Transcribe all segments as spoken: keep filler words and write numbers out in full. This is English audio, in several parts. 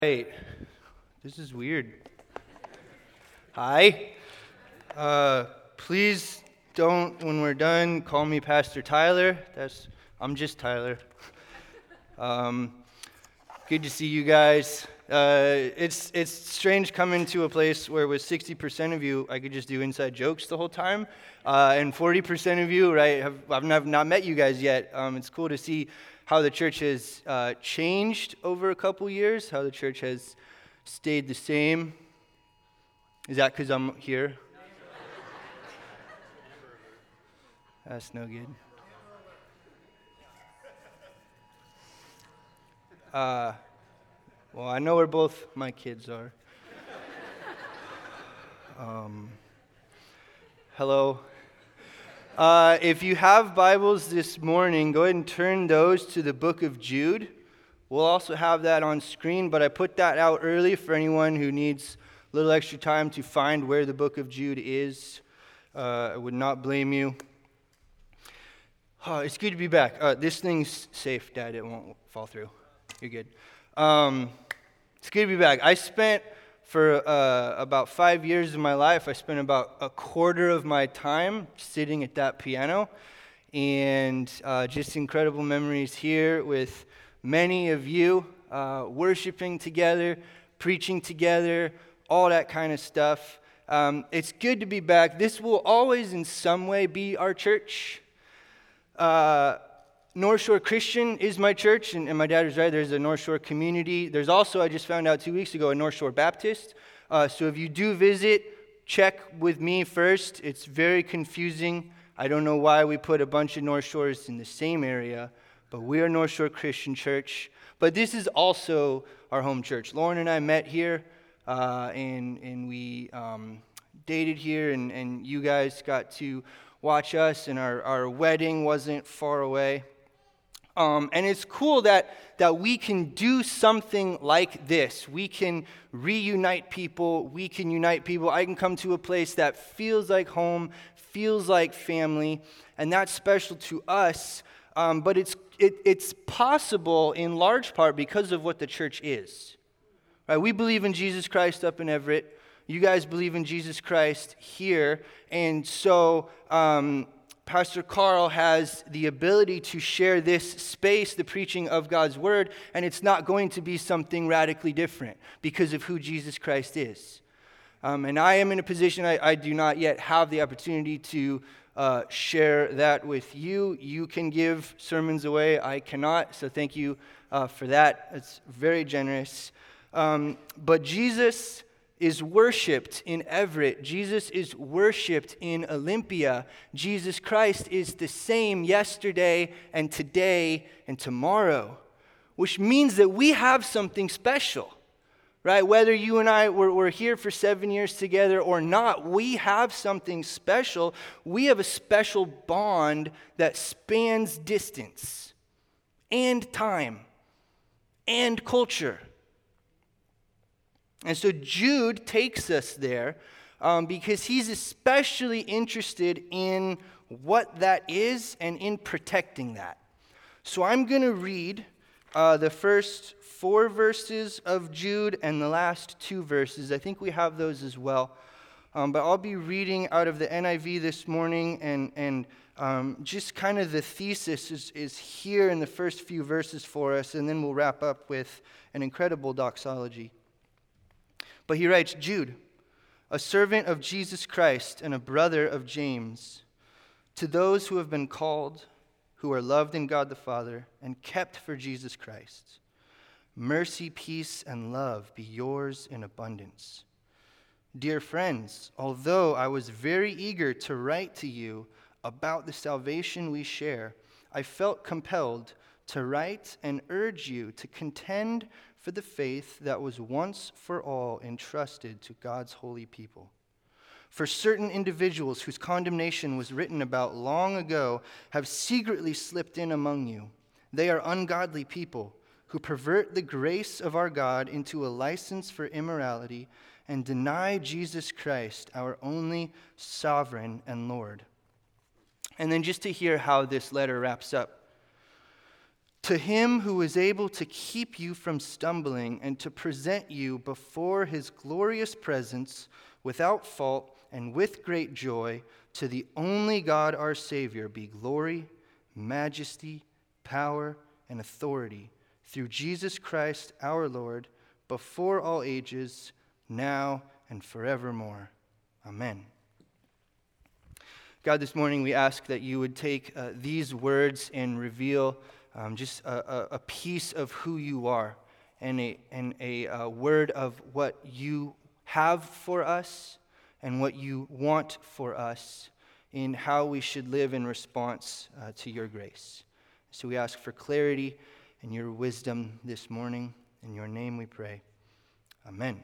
Hey, this is weird. Hi. Uh, please don't, when we're done, call me Pastor Tyler. That's I'm just Tyler. Um, good to see you guys. Uh, it's it's strange coming to a place where with sixty percent of you, I could just do inside jokes the whole time, uh, and forty percent of you, right, have I've not, not met you guys yet. Um, it's cool to see how the church has uh, changed over a couple years, how the church has stayed the same. Is that because I'm here? That's no good. Uh, well, I know where both my kids are. Um, hello. Uh, if you have Bibles this morning, go ahead and turn those to the book of Jude. We'll also have that on screen, but I put that out early for anyone who needs a little extra time to find where the book of Jude is. Uh, I would not blame you. Oh, it's good to be back. Uh, this thing's safe, Dad. It won't fall through. You're good. Um, it's good to be back. I spent, for uh, about five years of my life, I spent about a quarter of my time sitting at that piano. And uh, just incredible memories here with many of you uh, worshiping together, preaching together, all that kind of stuff. Um, it's good to be back. This will always in some way be our church. Uh, North Shore Christian is my church, and, and my dad is right, there's a North Shore community. There's also, I just found out two weeks ago, a North Shore Baptist. Uh, so if you do visit, check with me first. It's very confusing. I don't know why we put a bunch of North Shores in the same area, but we are North Shore Christian Church. But this is also our home church. Lauren and I met here, uh, and, and we um, dated here, and, and you guys got to watch us, and our, our wedding wasn't far away. Um, and it's cool that, that we can do something like this. We can reunite people. We can unite people. I can come to a place that feels like home, feels like family, and that's special to us. Um, but it's it, it's possible in large part because of what the church is. Right? We believe in Jesus Christ up in Everett. You guys believe in Jesus Christ here. And so um, Pastor Carl has the ability to share this space, the preaching of God's word, and it's not going to be something radically different because of who Jesus Christ is. Um, and I am in a position, I, I do not yet have the opportunity to uh, share that with you. You can give sermons away. I cannot, so thank you uh, for that. It's very generous. Um, but Jesus is worshipped in Everett. Jesus is worshipped in Olympia. Jesus Christ is the same yesterday and today and tomorrow, which means that we have something special, right? Whether you and I were, were here for seven years together or not, we have something special. We have a special bond that spans distance and time and culture. And so Jude takes us there um, because he's especially interested in what that is and in protecting that. So I'm going to read uh, the first four verses of Jude and the last two verses. I think we have those as well. Um, but I'll be reading out of the N I V this morning, and, and um, just kind of the thesis is, is here in the first few verses for us, and then we'll wrap up with an incredible doxology. But he writes, Jude, a servant of Jesus Christ and a brother of James, to those who have been called, who are loved in God the Father, and kept for Jesus Christ, mercy, peace, and love be yours in abundance. Dear friends, although I was very eager to write to you about the salvation we share, I felt compelled to write and urge you to contend for the faith that was once for all entrusted to God's holy people. For certain individuals whose condemnation was written about long ago have secretly slipped in among you. They are ungodly people who pervert the grace of our God into a license for immorality and deny Jesus Christ, our only sovereign and Lord. And then just to hear how this letter wraps up. To him who is able to keep you from stumbling and to present you before his glorious presence without fault and with great joy, to the only God our Savior be glory, majesty, power, and authority through Jesus Christ our Lord, before all ages, now and forevermore. Amen. God, this morning we ask that you would take uh, these words and reveal Um, just a, a, a piece of who you are, and a and a, a word of what you have for us and what you want for us in how we should live in response uh, to your grace. So we ask for clarity and your wisdom this morning. In your name we pray. Amen.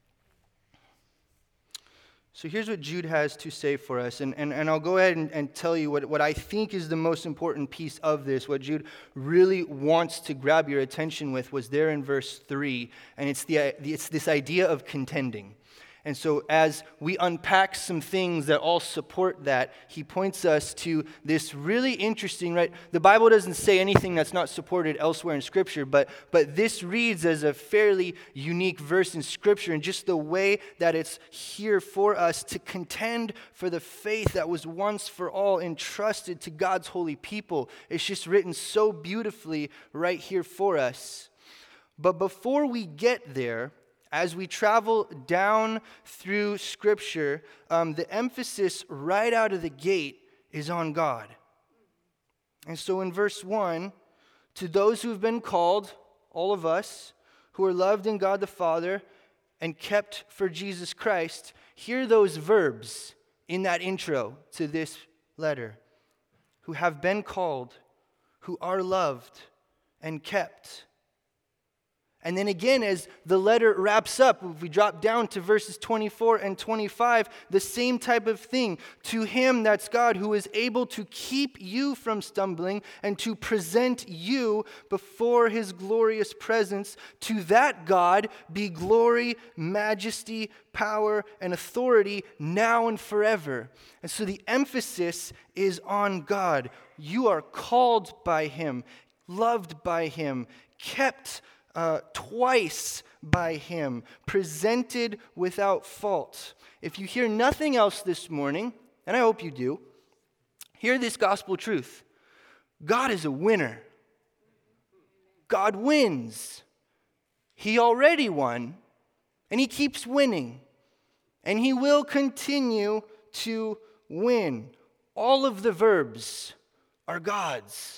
So here's what Jude has to say for us, and, and, and I'll go ahead and, and tell you what, what I think is the most important piece of this. What Jude really wants to grab your attention with was there in verse three, and it's the it's this idea of contending. And so as we unpack some things that all support that, he points us to this really interesting, right? The Bible doesn't say anything that's not supported elsewhere in Scripture, but, but this reads as a fairly unique verse in Scripture, and just the way that it's here for us to contend for the faith that was once for all entrusted to God's holy people. It's just written so beautifully right here for us. But before we get there, as we travel down through Scripture, um, the emphasis right out of the gate is on God. And so in verse one, to those who have been called, all of us, who are loved in God the Father and kept for Jesus Christ, hear those verbs in that intro to this letter. Who have been called, who are loved and kept. And then again, as the letter wraps up, if we drop down to verses twenty-four and twenty-five, the same type of thing. To him, that's God, who is able to keep you from stumbling and to present you before his glorious presence. To that God be glory, majesty, power, and authority now and forever. And so the emphasis is on God. You are called by him, loved by him, kept Uh, twice by him, presented without fault. If you hear nothing else this morning, and I hope you do, hear this gospel truth. God is a winner. God wins. He already won, and he keeps winning. And he will continue to win. All of the verbs are God's.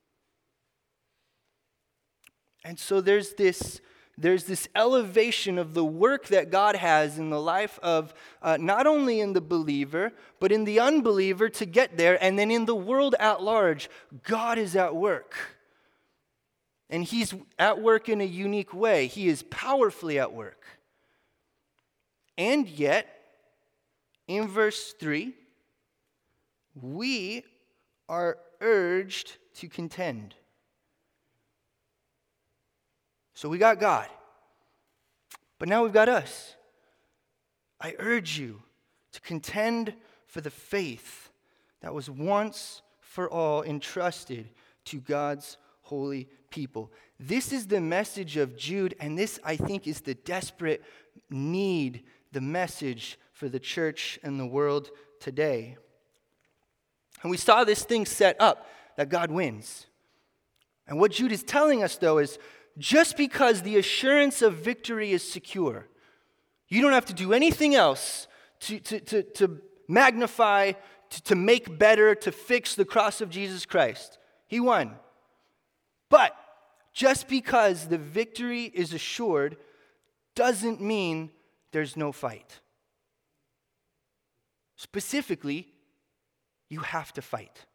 And so there's this, there's this elevation of the work that God has in the life of uh, not only in the believer, but in the unbeliever to get there, and then in the world at large. God is at work. And he's at work in a unique way. He is powerfully at work. And yet, in verse three, we are urged to contend. So we got God, but now we've got us. I urge you to contend for the faith that was once for all entrusted to God's holy people. This is the message of Jude, and this, I think, is the desperate need, the message for the church and the world today. And we saw this thing set up, that God wins. And what Jude is telling us, though, is just because the assurance of victory is secure, you don't have to do anything else to, to, to, to magnify, to, to make better, to fix the cross of Jesus Christ. He won. But just because the victory is assured doesn't mean there's no fight. Specifically, you have to fight.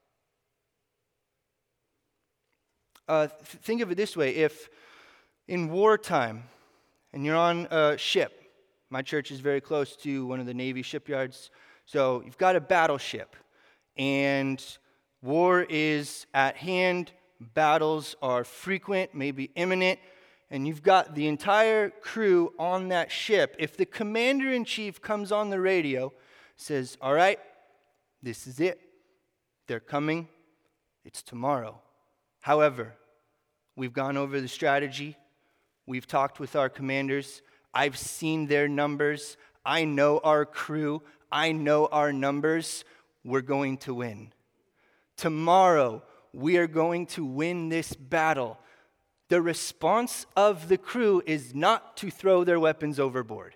Uh, th- think of it this way. If in wartime, and you're on a ship, my church is very close to one of the Navy shipyards, so you've got a battleship, and war is at hand, battles are frequent, maybe imminent, and you've got the entire crew on that ship. If the commander-in-chief comes on the radio, says, all right, this is it. They're coming. It's tomorrow. However, We've gone over the strategy. We've talked with our commanders. I've seen their numbers. I know our crew. I know our numbers. We're going to win. Tomorrow, we are going to win this battle. The response of the crew is not to throw their weapons overboard.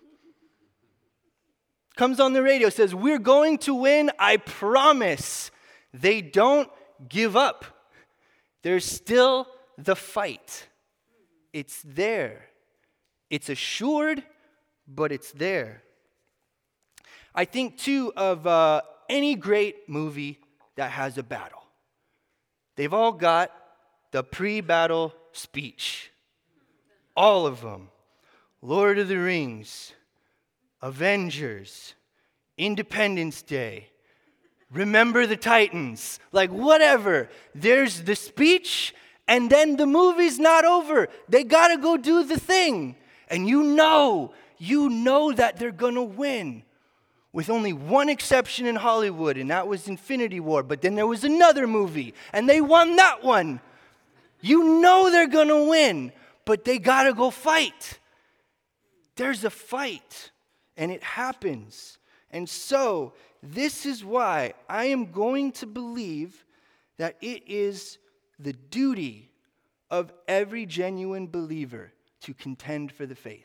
Comes on the radio, says, we're going to win, I promise. They don't give up. There's still the fight. It's there. It's assured, but it's there. I think, too, of uh, any great movie that has a battle. They've all got the pre-battle speech. All of them. Lord of the Rings, Avengers, Independence Day, Remember the Titans, like whatever. There's the speech, and then the movie's not over. They gotta go do the thing. And you know, you know that they're gonna win. With only one exception in Hollywood, and that was Infinity War. But then there was another movie, and they won that one. You know they're gonna win, but they gotta go fight. There's a fight, and it happens. And so, this is why I am going to believe that it is the duty of every genuine believer to contend for the faith.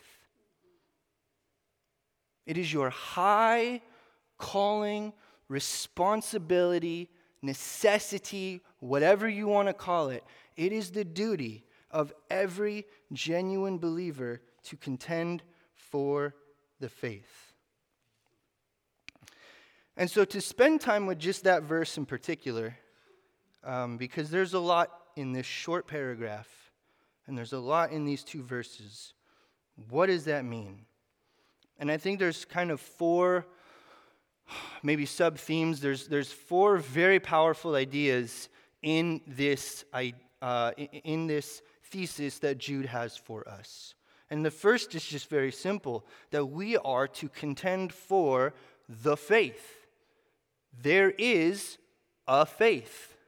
It is your high calling, responsibility, necessity, whatever you want to call it. It is the duty of every genuine believer to contend for the faith. And so to spend time with just that verse in particular, um, because there's a lot in this short paragraph, and there's a lot in these two verses. What does that mean? And I think there's kind of four, maybe sub-themes. There's, there's four very powerful ideas in this, uh, in this thesis that Jude has for us. And the first is just very simple, that we are to contend for the faith. There is a faith.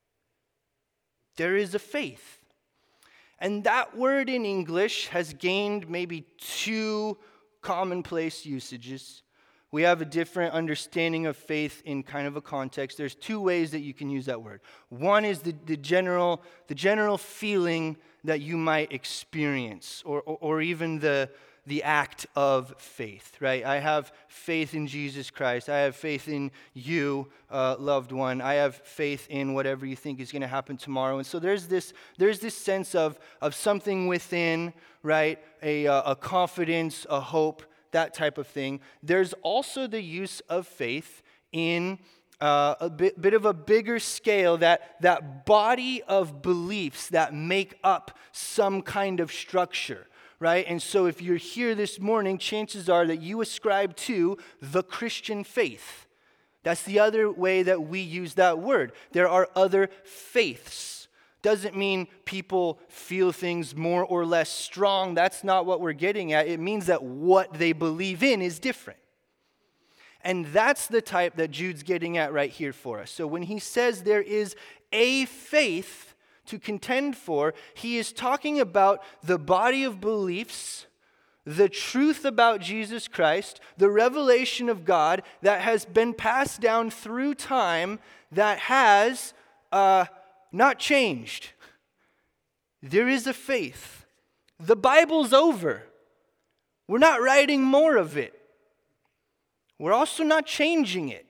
There is a faith. And that word in English has gained maybe two commonplace usages. We have a different understanding of faith in kind of a context. There's two ways that you can use that word. One is the, the general the general feeling that you might experience, or, or, or even the the act of faith, right? I have faith in Jesus Christ. I have faith in you, uh, loved one. I have faith in whatever you think is going to happen tomorrow. And so there's this there's this sense of, of something within, right? A, uh, a confidence, a hope, that type of thing. There's also the use of faith in uh, a bit, bit of a bigger scale, that, that body of beliefs that make up some kind of structure. Right? And so if you're here this morning, chances are that you ascribe to the Christian faith. That's the other way that we use that word. There are other faiths. Doesn't mean people feel things more or less strong. That's not what we're getting at. It means that what they believe in is different. And that's the type that Jude's getting at right here for us. So when he says there is a faith to contend for, he is talking about the body of beliefs, the truth about Jesus Christ, the revelation of God that has been passed down through time, that has uh, not changed. There is a faith. The Bible's over. We're not writing more of it. We're also not changing it.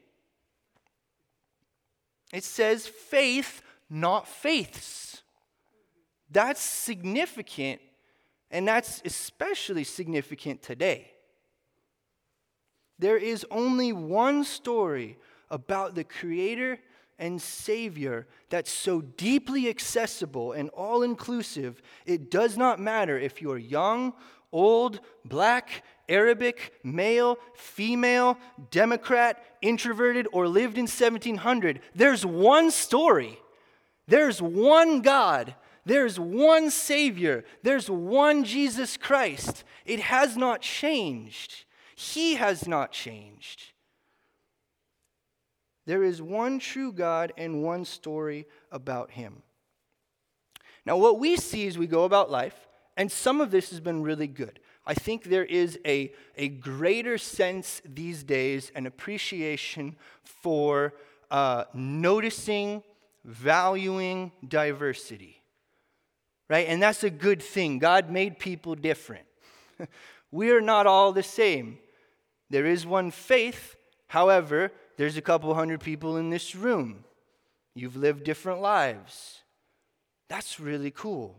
It says faith, not faiths. That's significant, and that's especially significant today. There is only one story about the Creator and Savior that's so deeply accessible and all-inclusive, it does not matter if you're young, old, black, Arabic, male, female, Democrat, introverted, or lived in seventeen hundred. There's one story. There's one God. There's one Savior. There's one Jesus Christ. It has not changed. He has not changed. There is one true God and one story about Him. Now, what we see as we go about life, and some of this has been really good. I think there is a, a greater sense these days and appreciation for uh, noticing, valuing diversity, right? And that's a good thing. God made people different. We are not all the same. There is one faith. However, there's a couple hundred people in this room. You've lived different lives. That's really cool.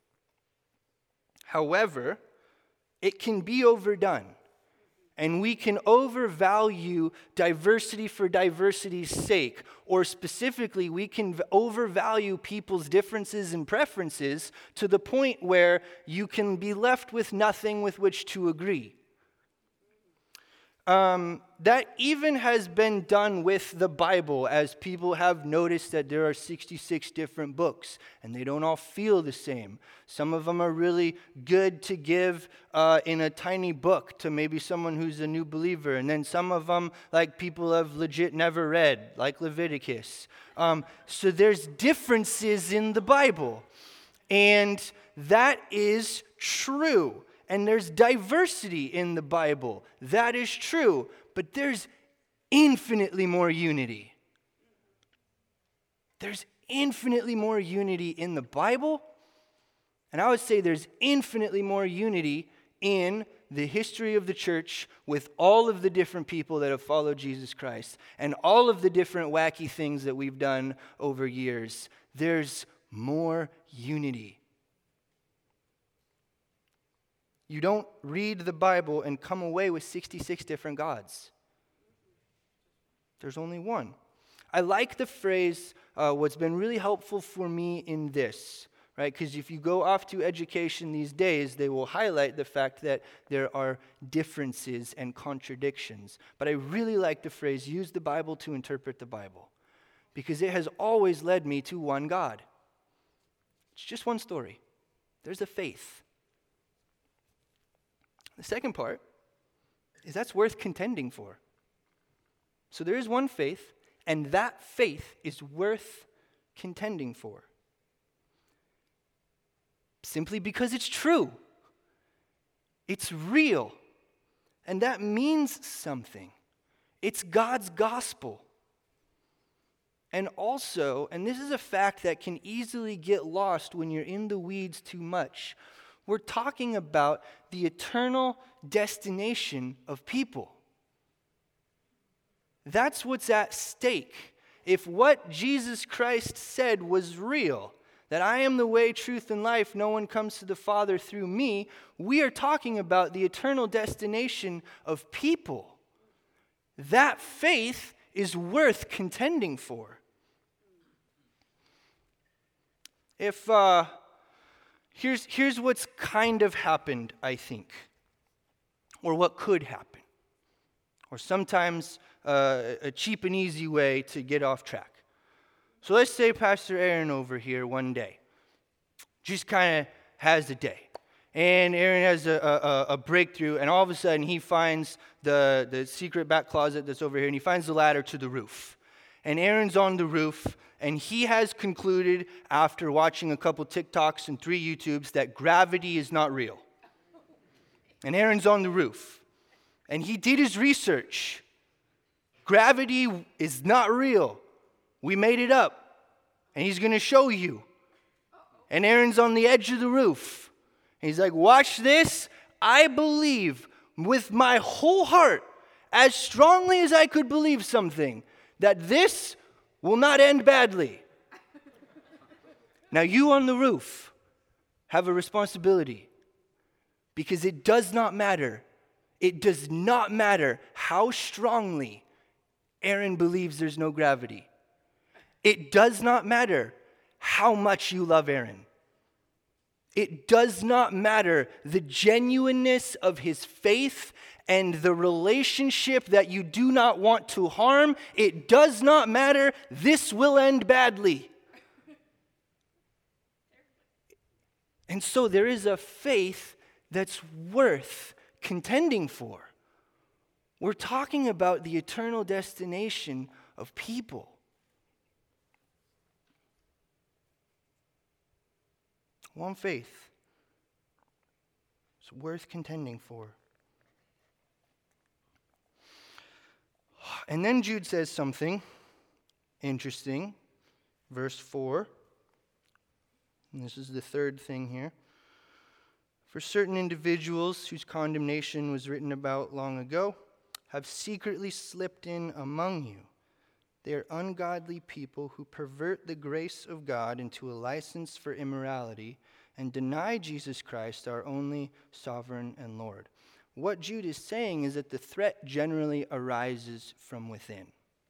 However, it can be overdone. And we can overvalue diversity for diversity's sake. Or specifically, we can overvalue people's differences and preferences to the point where you can be left with nothing with which to agree. Um, that even has been done with the Bible, as people have noticed that there are sixty-six different books, and they don't all feel the same. Some of them are really good to give uh, in a tiny book to maybe someone who's a new believer, and then some of them, like, people have legit never read, like Leviticus. Um, so there's differences in the Bible, and that is true. And there's diversity in the Bible. That is true. But there's infinitely more unity. There's infinitely more unity in the Bible. And I would say there's infinitely more unity in the history of the church with all of the different people that have followed Jesus Christ and all of the different wacky things that we've done over years. There's more unity. You don't read the Bible and come away with sixty-six different gods. There's only one. I like the phrase, uh, what's been really helpful for me in this, right? Because if you go off to education these days, they will highlight the fact that there are differences and contradictions. But I really like the phrase, use the Bible to interpret the Bible. Because it has always led me to one God. It's just one story. There's a faith. The second part is that's worth contending for. So there is one faith, and that faith is worth contending for. Simply because it's true. It's real. And that means something. It's God's gospel. And also, and this is a fact that can easily get lost when you're in the weeds too much, we're talking about the eternal destination of people. That's what's at stake. If what Jesus Christ said was real, that I am the way, truth, and life, no one comes to the Father through me, we are talking about the eternal destination of people. That faith is worth contending for. If, uh, Here's, here's what's kind of happened, I think, or what could happen, or sometimes uh, a cheap and easy way to get off track. So let's say Pastor Aaron over here one day just kind of has a day, and Aaron has a, a, a breakthrough, and all of a sudden he finds the, the secret back closet that's over here, and he finds the ladder to the roof. And Aaron's on the roof, and he has concluded after watching a couple TikToks and three YouTubes that gravity is not real. And Aaron's on the roof, and he did his research. Gravity is not real. We made it up, and he's going to show you. And Aaron's on the edge of the roof. And he's like, watch this. I believe with my whole heart, as strongly as I could believe something, that this will not end badly. Now you on the roof have a responsibility, because it does not matter. It does not matter how strongly Aaron believes there's no gravity. It does not matter how much you love Aaron. It does not matter the genuineness of his faith and the relationship that you do not want to harm. It does not matter. This will end badly. And so there is a faith that's worth contending for. We're talking about the eternal destination of people. One faith. It's worth contending for. And then Jude says something interesting. Verse four. And this is the third thing here. For certain individuals whose condemnation was written about long ago have secretly slipped in among you. They are ungodly people who pervert the grace of God into a license for immorality and deny Jesus Christ, our only sovereign and Lord. What Jude is saying is that the threat generally arises from within.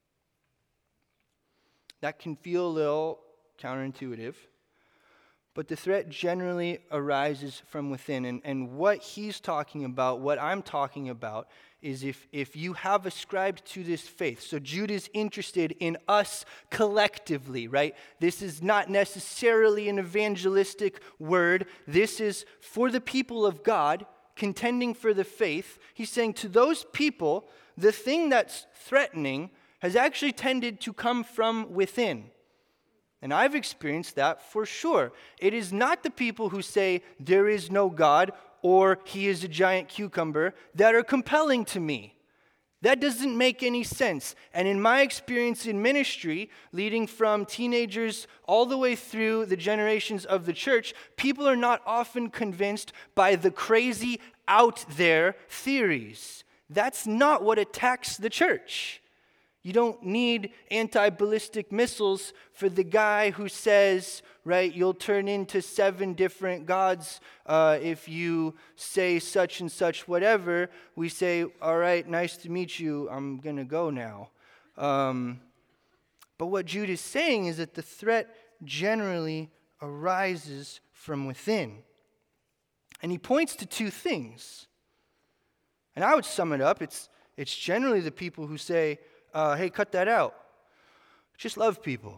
That can feel a little counterintuitive, but the threat generally arises from within. And, and what he's talking about, what I'm talking about, is if, if you have ascribed to this faith. So Jude is interested in us collectively, right? This is not necessarily an evangelistic word. This is for the people of God contending for the faith. He's saying to those people, the thing that's threatening has actually tended to come from within. And I've experienced that for sure. It is not the people who say there is no God or he is a giant cucumber that are compelling to me. That doesn't make any sense. And in my experience in ministry, leading from teenagers all the way through the generations of the church, people are not often convinced by the crazy out there theories. That's not what attacks the church. You don't need anti-ballistic missiles for the guy who says, right, you'll turn into seven different gods uh, if you say such and such whatever. We say, all right, nice to meet you. I'm going to go now. Um, but what Jude is saying is that the threat generally arises from within. And he points to two things. And I would sum it up. It's, it's generally the people who say, Uh, hey, cut that out. Just love people.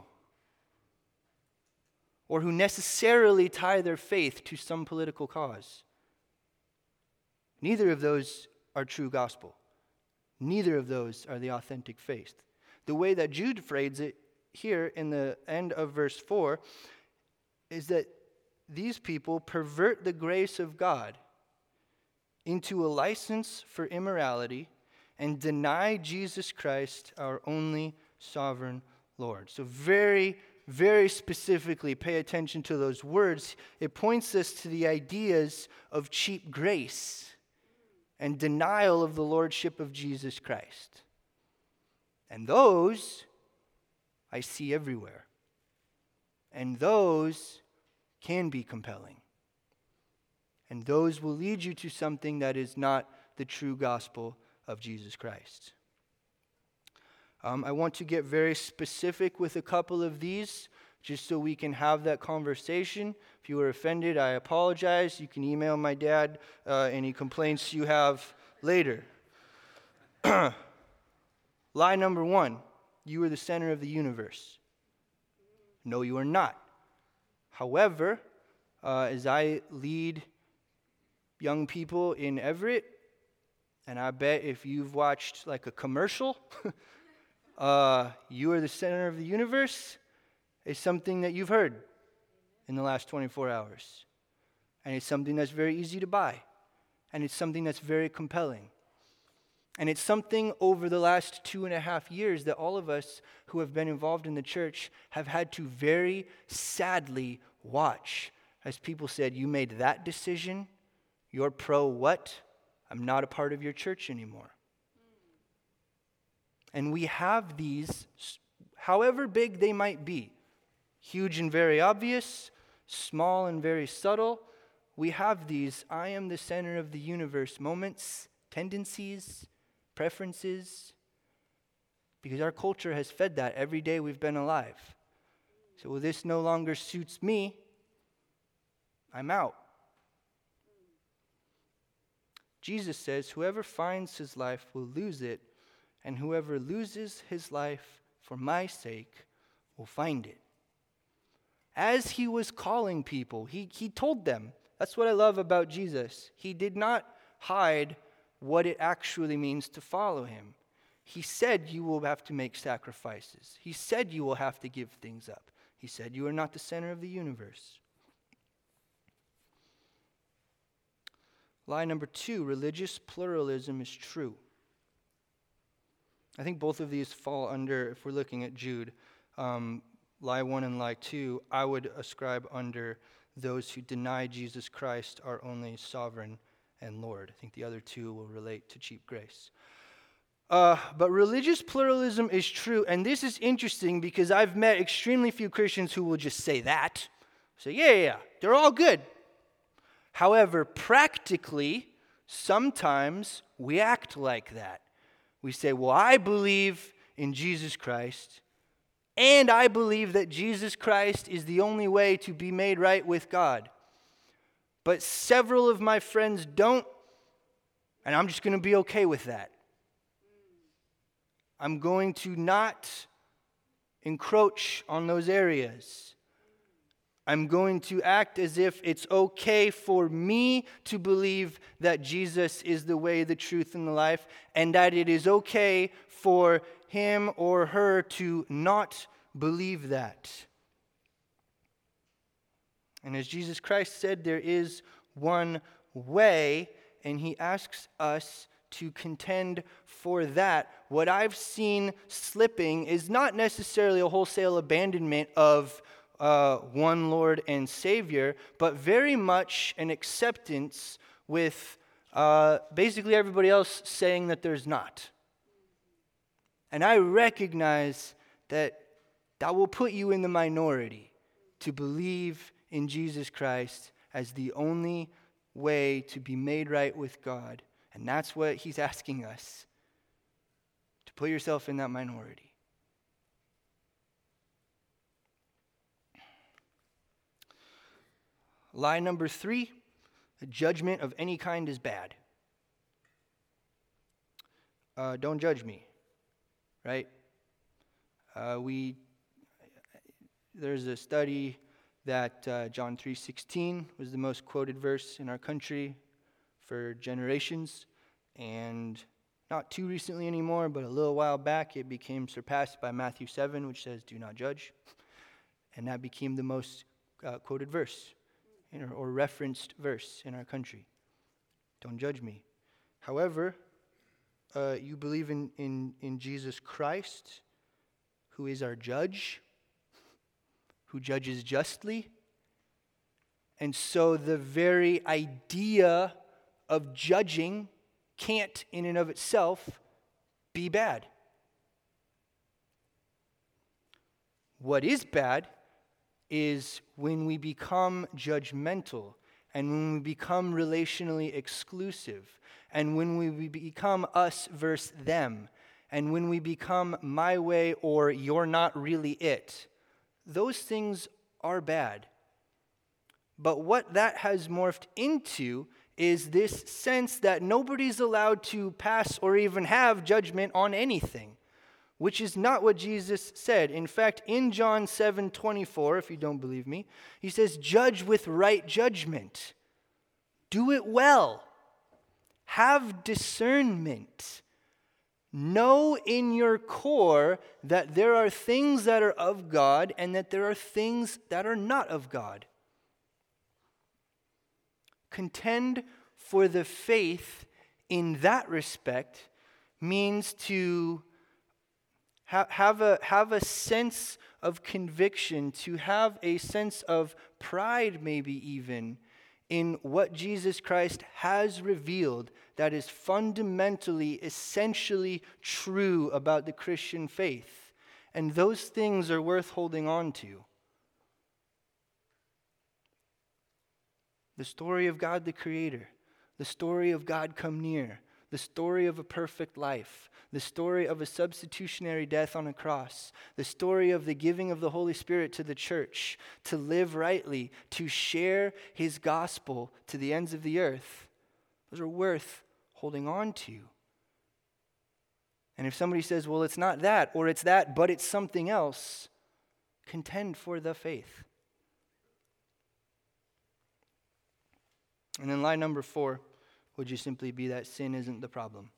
Or who necessarily tie their faith to some political cause. Neither of those are true gospel. Neither of those are the authentic faith. The way that Jude phrases it here in the end of verse four is that these people pervert the grace of God into a license for immorality and deny Jesus Christ, our only sovereign Lord. So very, very specifically, pay attention to those words. It points us to the ideas of cheap grace and denial of the lordship of Jesus Christ. And those I see everywhere. And those can be compelling. And those will lead you to something that is not the true gospel of Jesus Christ. Um, I want to get very specific with a couple of these, just so we can have that conversation. If you were offended, I apologize. You can email my dad uh, any complaints you have later. Lie number one, you are the center of the universe. No, you are not. However, uh, as I lead young people in Everett, and I bet if you've watched like a commercial, uh, you are the center of the universe, is something that you've heard in the last twenty-four hours. And it's something that's very easy to buy. And it's something that's very compelling. And it's something over the last two and a half years that all of us who have been involved in the church have had to very sadly watch. As people said, you made that decision, you're pro what? I'm not a part of your church anymore. And we have these, however big they might be, huge and very obvious, small and very subtle, we have these I am the center of the universe moments, tendencies, preferences, because our culture has fed that every day we've been alive. So, well, this no longer suits me, I'm out. Jesus says, whoever finds his life will lose it, and whoever loses his life for my sake will find it. As he was calling people, he, he told them. That's what I love about Jesus. He did not hide what it actually means to follow him. He said you will have to make sacrifices. He said you will have to give things up. He said you are not the center of the universe. Lie number two, religious pluralism is true. I think both of these fall under, if we're looking at Jude, um, lie one and lie two, I would ascribe under those who deny Jesus Christ, our only sovereign and Lord. I think the other two will relate to cheap grace. Uh, but religious pluralism is true, and this is interesting because I've met extremely few Christians who will just say that. Say, yeah, yeah, yeah, they're all good. However, practically, sometimes we act like that. We say, well, I believe in Jesus Christ, and I believe that Jesus Christ is the only way to be made right with God. But several of my friends don't, and I'm just going to be okay with that. I'm going to not encroach on those areas. I'm going to act as if it's okay for me to believe that Jesus is the way, the truth, and the life, and that it is okay for him or her to not believe that. And as Jesus Christ said, there is one way, and he asks us to contend for that. What I've seen slipping is not necessarily a wholesale abandonment of uh, one Lord and Savior, but very much an acceptance with uh, basically everybody else saying that there's not. And I recognize that that will put you in the minority to believe in Jesus Christ as the only way to be made right with God. And that's what he's asking us, to put yourself in that minority. Lie number three, a judgment of any kind is bad. Uh, don't judge me, right? Uh, we there's a study that uh, John three sixteen was the most quoted verse in our country for generations, and not too recently anymore, but a little while back, it became surpassed by Matthew seven, which says, do not judge. And that became the most uh, quoted verse in, or, or referenced verse in our country. Don't judge me. However, uh, you believe in, in, in Jesus Christ, who is our judge, who judges justly. And so the very idea of judging can't, in and of itself, be bad. What is bad is when we become judgmental, and when we become relationally exclusive, and when we become us versus them, and when we become my way or you're not really it. Those things are bad. But what that has morphed into is this sense that nobody's allowed to pass or even have judgment on anything, which is not what Jesus said. In fact, in John seven twenty-four, if you don't believe me, he says, judge with right judgment. Do it well. Have discernment. Know in your core that there are things that are of God and that there are things that are not of God. Contend for the faith in that respect means to ha- have a, have a sense of conviction, to have a sense of pride maybe even in what Jesus Christ has revealed that is fundamentally, essentially true about the Christian faith. And those things are worth holding on to. The story of God the Creator, the story of God come near, the story of a perfect life, the story of a substitutionary death on a cross, the story of the giving of the Holy Spirit to the church, to live rightly, to share his gospel to the ends of the earth. Those are worth holding on to. And if somebody says, well, it's not that, or it's that, but it's something else, contend for the faith. And then lie number four would just simply be that sin isn't the problem.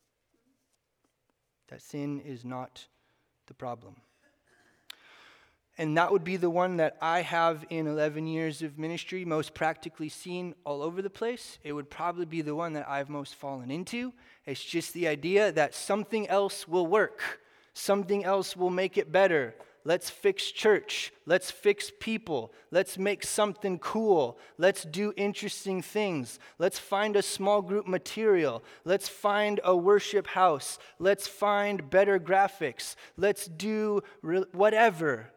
That sin is not the problem. and that would be the one that I have in eleven years of ministry most practically seen all over the place. It would probably be the one that I've most fallen into. It's just the idea that something else will work. Something else will make it better. Let's fix church. Let's fix people. Let's make something cool. Let's do interesting things. Let's find a small group material. Let's find a worship house. Let's find better graphics. Let's do re- whatever.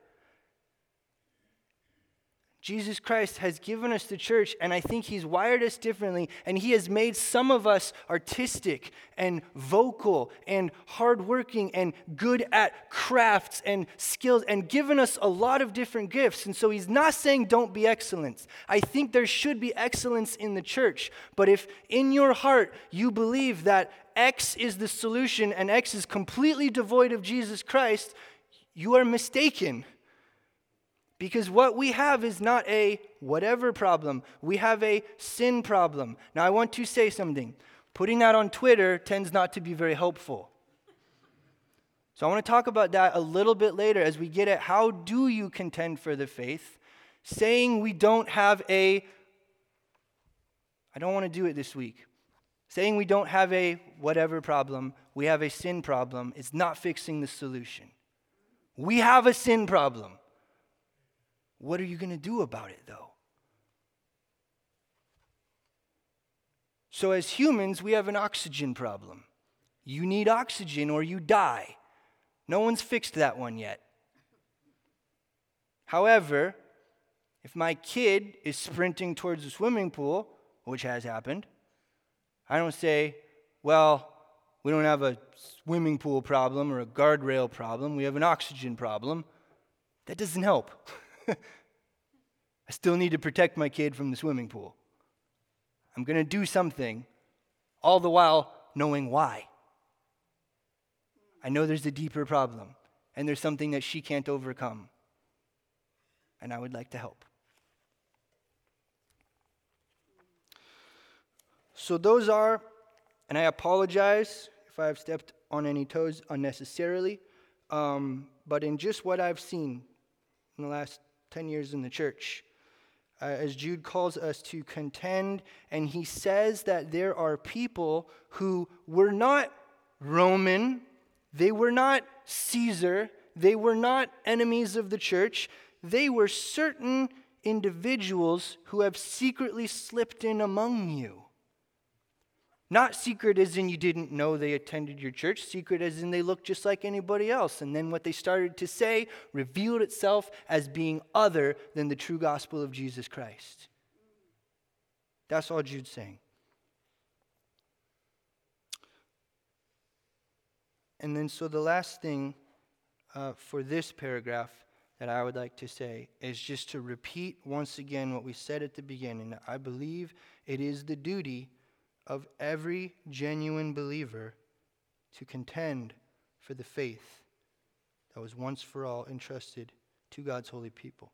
Jesus Christ has given us the church, and I think he's wired us differently, and he has made some of us artistic and vocal and hardworking and good at crafts and skills and given us a lot of different gifts. And so he's not saying don't be excellent. I think there should be excellence in the church, but if in your heart you believe that X is the solution and X is completely devoid of Jesus Christ, you are mistaken. Because what we have is not a whatever problem. We have a sin problem. Now, I want to say something. Putting that on Twitter tends not to be very helpful. So I want to talk about that a little bit later as we get at how do you contend for the faith. Saying we don't have a, I don't want to do it this week. Saying we don't have a whatever problem, we have a sin problem, is not fixing the solution. We have a sin problem. What are you going to do about it, though? So as humans, we have an oxygen problem. You need oxygen or you die. No one's fixed that one yet. However, if my kid is sprinting towards the swimming pool, which has happened, I don't say, well, we don't have a swimming pool problem or a guardrail problem. We have an oxygen problem. That doesn't help. I still need to protect my kid from the swimming pool. I'm going to do something, all the while knowing why. I know there's a deeper problem, and there's something that she can't overcome, and I would like to help. So those are, and I apologize if I have stepped on any toes unnecessarily, um, but in just what I've seen in the last ten years in the church, uh, as Jude calls us to contend, and he says that there are people who were not Roman, they were not Caesar, they were not enemies of the church, they were certain individuals who have secretly slipped in among you. Not secret as in you didn't know they attended your church. Secret as in they looked just like anybody else. And then what they started to say revealed itself as being other than the true gospel of Jesus Christ. That's all Jude's saying. And then so the last thing uh, for this paragraph that I would like to say is just to repeat once again what we said at the beginning. I believe it is the duty of every genuine believer to contend for the faith that was once for all entrusted to God's holy people.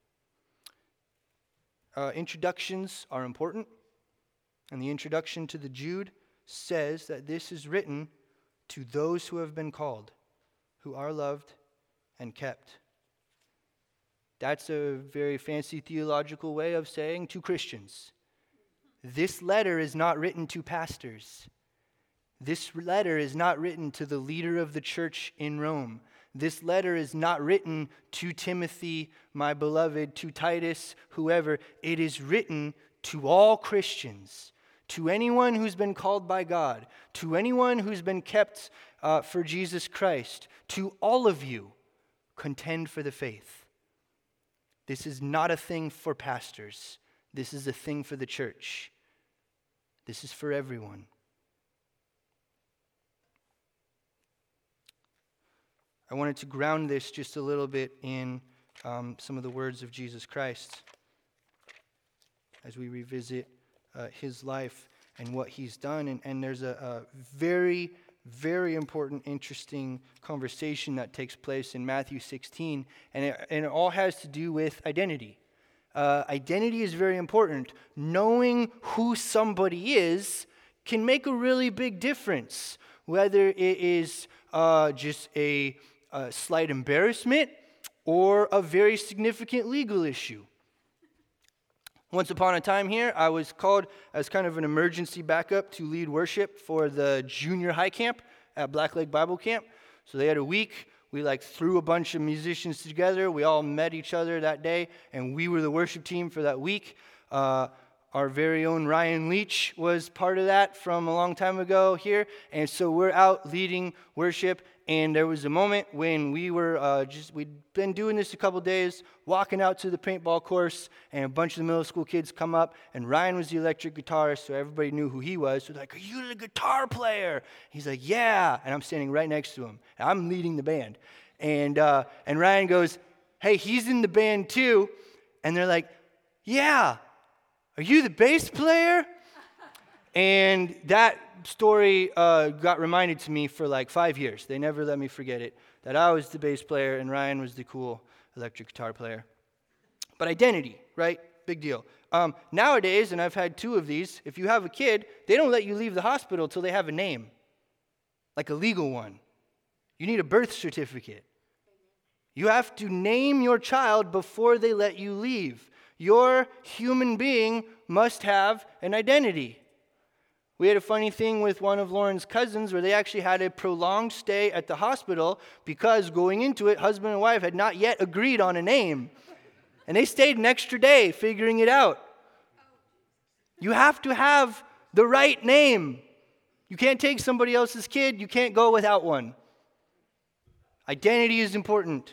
Uh, introductions are important, and the introduction to the Jude says that this is written to those who have been called, who are loved and kept. That's a very fancy theological way of saying to Christians. This letter is not written to pastors. This letter is not written to the leader of the church in Rome. This letter is not written to Timothy, my beloved, to Titus, whoever. It is written to all Christians, to anyone who's been called by God, to anyone who's been kept uh, for Jesus Christ, to all of you. Contend for the faith. This is not a thing for pastors. This is a thing for the church. This is for everyone. I wanted to ground this just a little bit in um, some of the words of Jesus Christ as we revisit uh, his life and what he's done. And, and there's a, a very, very important, interesting conversation that takes place in Matthew sixteen, and it, and it all has to do with identity. Uh, identity is very important. Knowing who somebody is can make a really big difference. Whether it is uh, just a, a slight embarrassment, or a very significant legal issue. Once upon a time here, I was called as kind of an emergency backup to lead worship for the junior high camp at Black Lake Bible Camp. So they had a week. We like threw a bunch of musicians together. We all met each other that day, and we were the worship team for that week. Uh, our very own Ryan Leach was part of that from a long time ago here. And so we're out leading worship. And there was a moment when we were uh, just, we'd been doing this a couple days, walking out to the paintball course, and a bunch of the middle school kids come up, and Ryan was the electric guitarist, so everybody knew who he was. So they're like, "Are you the guitar player?" He's like, "Yeah." And I'm standing right next to him. And I'm leading the band. And, uh, and Ryan goes, "Hey, he's in the band too." And they're like, "Yeah. Are you the bass player?" And that story uh, got reminded to me for like five years. They never let me forget it, that I was the bass player and Ryan was the cool electric guitar player. But identity, right? Big deal. Um, nowadays, and I've had two of these, if you have a kid, they don't let you leave the hospital till they have a name, like a legal one. You need a birth certificate. You have to name your child before they let you leave. Your human being must have an identity. We had a funny thing with one of Lauren's cousins where they actually had a prolonged stay at the hospital because going into it, husband and wife had not yet agreed on a name. And they stayed an extra day figuring it out. You have to have the right name. You can't take somebody else's kid. You can't go without one. Identity is important.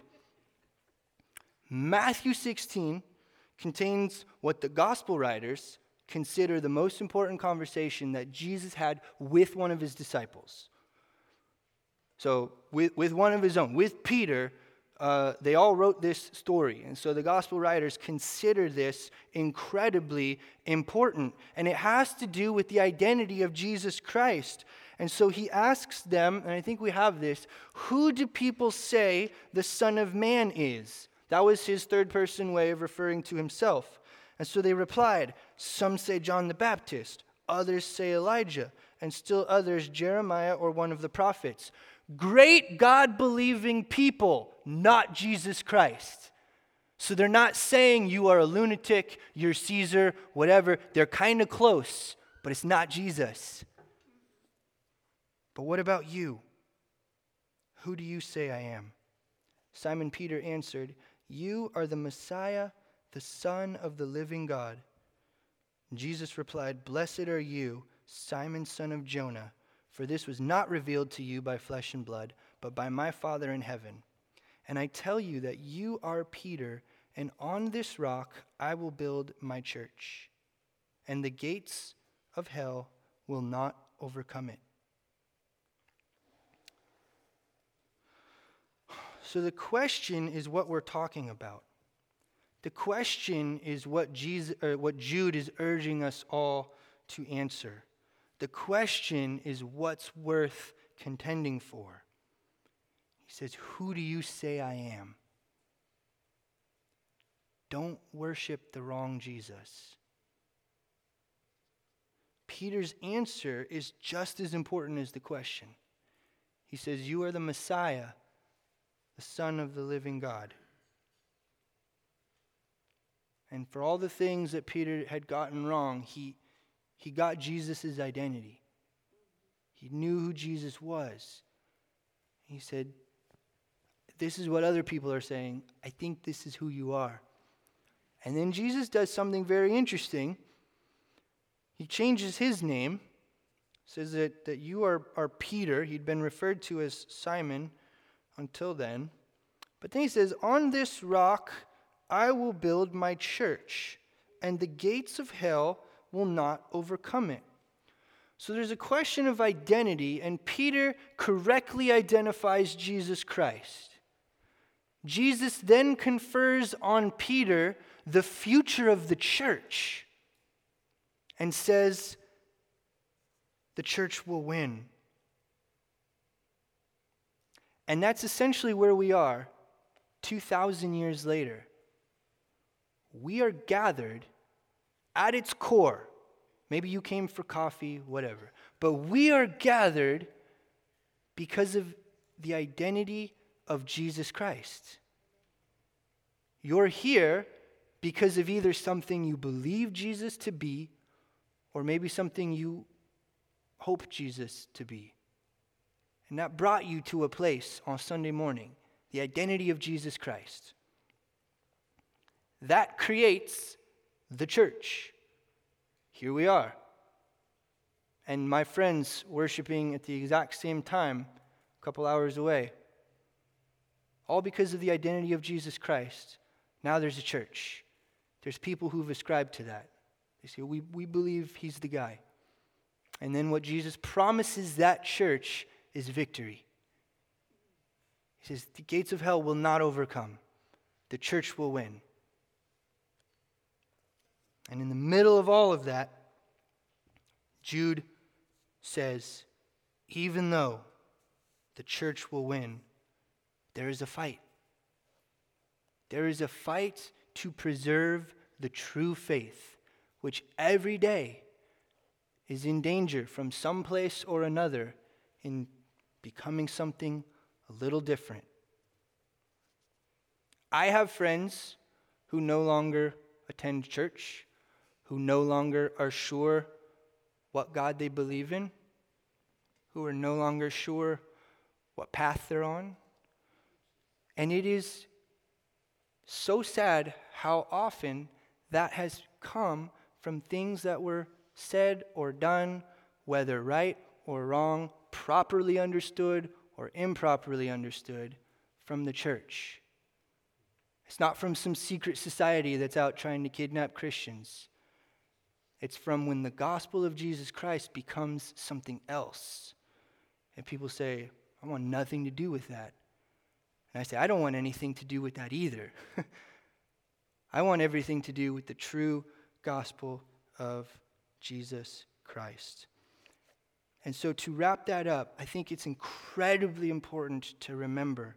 Matthew sixteen contains what the gospel writers consider the most important conversation that Jesus had with one of his disciples. So with, with one of his own, with Peter, uh, they all wrote this story. And so the gospel writers consider this incredibly important. And it has to do with the identity of Jesus Christ. And so he asks them, and I think we have this, who do people say the Son of Man is? That was his third person way of referring to himself. And so they replied, some say John the Baptist, others say Elijah, and still others Jeremiah or one of the prophets. Great God-believing people, not Jesus Christ. So they're not saying you are a lunatic, you're Caesar, whatever. They're kind of close, but it's not Jesus. But what about you? Who do you say I am? Simon Peter answered, you are the Messiah, the Son of the living God. Jesus replied, blessed are you, Simon, son of Jonah, for this was not revealed to you by flesh and blood, but by my Father in heaven. And I tell you that you are Peter, and on this rock I will build my church, and the gates of hell will not overcome it. So the question is what we're talking about. The question is what Jesus, or what Jude is urging us all to answer. The question is what's worth contending for. He says, who do you say I am? Don't worship the wrong Jesus. Peter's answer is just as important as the question. He says, you are the Messiah, the Son of the living God. And for all the things that Peter had gotten wrong, he, he got Jesus' identity. He knew who Jesus was. He said, this is what other people are saying. I think this is who you are. And then Jesus does something very interesting. He changes his name. Says that, that you are, are Peter. He'd been referred to as Simon until then. But then he says, on this rock I will build my church, and the gates of hell will not overcome it. So there's a question of identity, and Peter correctly identifies Jesus Christ. Jesus then confers on Peter the future of the church and says, the church will win. And that's essentially where we are two thousand years later. We are gathered at its core. Maybe you came for coffee, whatever. But we are gathered because of the identity of Jesus Christ. You're here because of either something you believe Jesus to be, or maybe something you hope Jesus to be. And that brought you to a place on Sunday morning, the identity of Jesus Christ. That creates the church. Here we are. And my friends worshiping at the exact same time, a couple hours away. All because of the identity of Jesus Christ. Now there's a church. There's people who've ascribed to that. They say, we, we believe he's the guy. And then what Jesus promises that church is victory. He says, the gates of hell will not overcome. The church will win. And in the middle of all of that, Jude says, even though the church will win, there is a fight. There is a fight to preserve the true faith, which every day is in danger from some place or another in becoming something a little different. I have friends who no longer attend church, who no longer are sure what God they believe in, who are no longer sure what path they're on. And it is so sad how often that has come from things that were said or done, whether right or wrong, properly understood or improperly understood, from the church. It's not from some secret society that's out trying to kidnap Christians. It's from when the gospel of Jesus Christ becomes something else. And people say, I want nothing to do with that. And I say, I don't want anything to do with that either. I want everything to do with the true gospel of Jesus Christ. And so to wrap that up, I think it's incredibly important to remember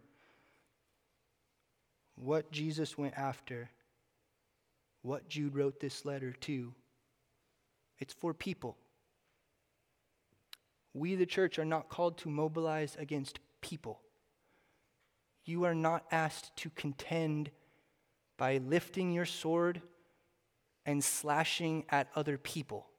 what Jesus went after, what Jude wrote this letter to. It's for people. We, the church, are not called to mobilize against people. You are not asked to contend by lifting your sword and slashing at other people.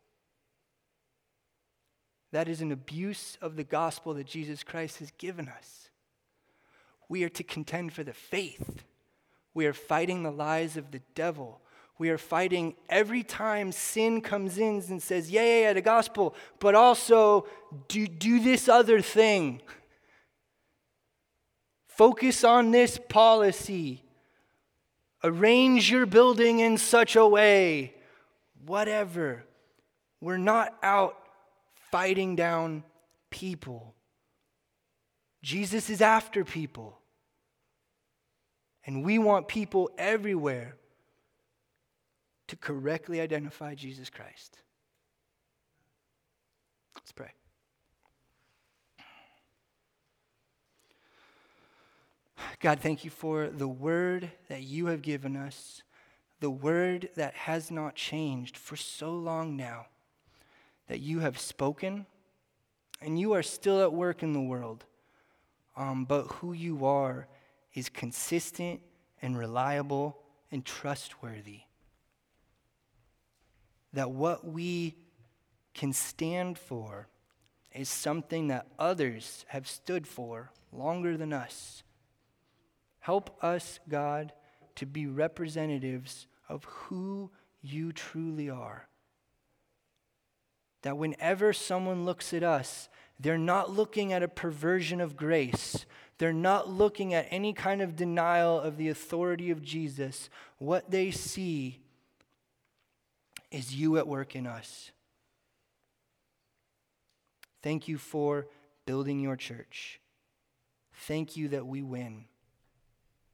That is an abuse of the gospel that Jesus Christ has given us. We are to contend for the faith. We are fighting the lies of the devil. We are fighting every time sin comes in and says, yeah, yeah, yeah, the gospel, but also do, do this other thing. Focus on this policy. Arrange your building in such a way. Whatever. We're not out fighting down people. Jesus is after people. And we want people everywhere to correctly identify Jesus Christ. Let's pray. God, thank you for the word that you have given us, the word that has not changed for so long now, that you have spoken, and you are still at work in the world. Um, but who you are is consistent and reliable and trustworthy. That what we can stand for is something that others have stood for longer than us. Help us, God, to be representatives of who you truly are. That whenever someone looks at us, they're not looking at a perversion of grace. They're not looking at any kind of denial of the authority of Jesus. What they see is you at work in us. Thank you for building your church. Thank you that we win.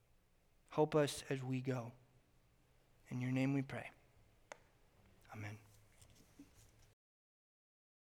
Help us as we go. In your name we pray. Amen.